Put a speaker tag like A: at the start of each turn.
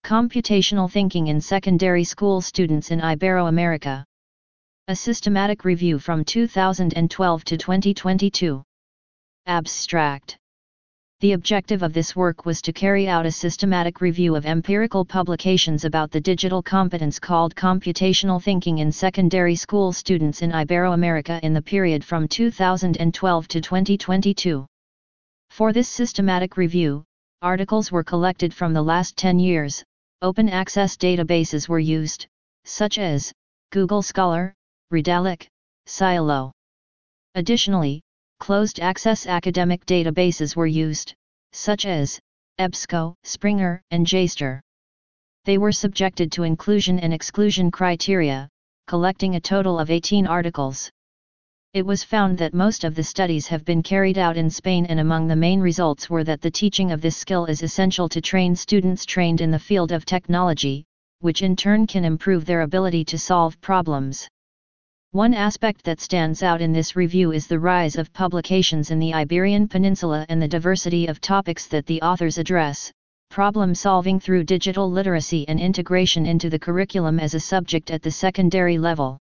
A: Computational Thinking in Secondary School Students in Ibero-America. A systematic review from 2012 to 2022. Abstract. The objective of this work was to carry out a systematic review of empirical publications about the digital competence called computational thinking in secondary school students in Ibero-America in the period from 2012 to 2022. For this systematic review, articles were collected from the last 10 years, open access databases were used, such as Google Scholar, Redalyc, Scielo. Additionally, closed access academic databases were used, such as EBSCO, Springer, and JSTOR. They were subjected to inclusion and exclusion criteria, collecting a total of 18 articles. It was found that most of the studies have been carried out in Spain, and among the main results were that the teaching of this skill is essential to train students trained in the field of technology, which in turn can improve their ability to solve problems. One aspect that stands out in this review is the rise of publications in the Iberian Peninsula and the diversity of topics that the authors address, problem solving through digital literacy and integration into the curriculum as a subject at the secondary level.